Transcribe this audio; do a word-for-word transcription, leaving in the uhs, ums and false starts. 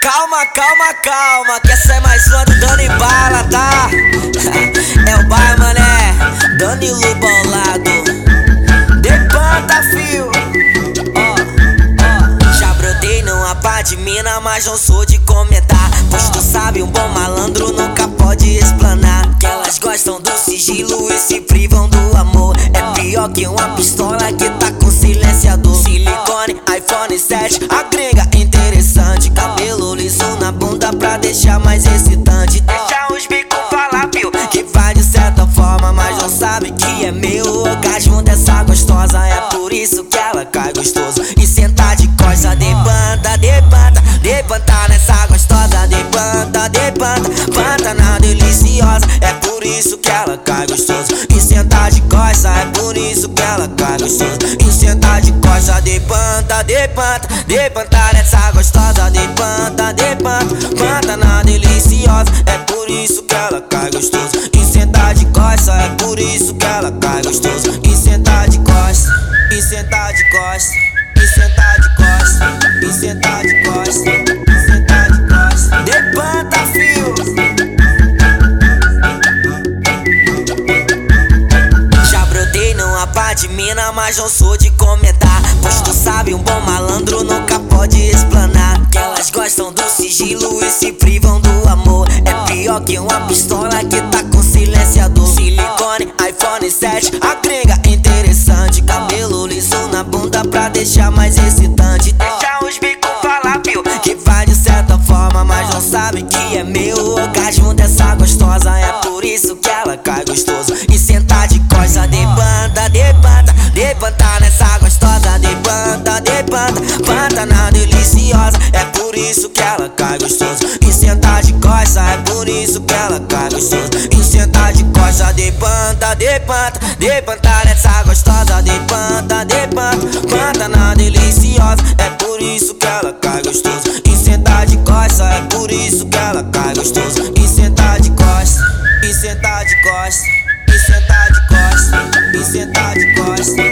Calma, calma, calma, que essa é mais uma do Dani Bala, tá? É o bairro, mané, Danilo bolado. Depanta, fio. Ó, ó. Já brotei numa pá de mina, mas não sou de comentar. Pois tu sabe, um bom malandro nunca pode explanar. Que elas gostam do sigilo e se privam do amor. É pior que uma pistola que tá com silenciador. Silicone, iPhone sete, a gringa interessante. Cabelo liso na bunda pra deixar mais excitante. Deixa os bicos falar, pio, que faz de certa forma, mas não sabe que é meu. O orgasmo dessa gostosa, é por isso que ela cai gostoso. E sentar de costa, de banda, de banda, de banda nessa gostosa, de banda, de banda, banda na deliciosa. É por isso que ela cai gostoso. E sentar de costa, é por isso que ela cai gostoso. E sentar de costa, de banda, de banda, de banda nessa gostosa, de banda, de banda, banda na deliciosa. É por isso que ela cai gostoso. E sentar de costa, é por isso que ela cai gostoso. E sentar de costa, e sentar de costa, e sentar de costa, e sentar de costa, e sentar de costa. Depanta, fio. Já brotei numa pá de mina, mas não sou de comentar. Pois tu sabe, um bom malandro nunca pode explanar. Que elas gostam do sigilo e se privam do amor. É pior que uma pistola que tá com silenciador. Silicone, iPhone sete, a gringa interessante. Cabelo liso na bunda pra deixar mais excitante. Deixa os bicos falar, pio, que faz de certa forma, mas não sabe que é meu. O orgasmo dessa gostosa, é por isso que ela cai gostoso. E sentar de costa, de banda, de banda, de banda nessa gostosa, de banda, de banda, banda na deliciosa. É por isso que ela cai gostoso. E sentar de costa, é por isso que ela cai gostoso. E sentar de costa, de banda, de banda, de banda nessa gostosa, de banda, de banda, banda na deliciosa. É por isso que ela cai gostoso. E sentar de costa, é por isso que ela cai gostoso. E sentar de costa, e sentar de costa, e sentar de costa, e sentar de costa.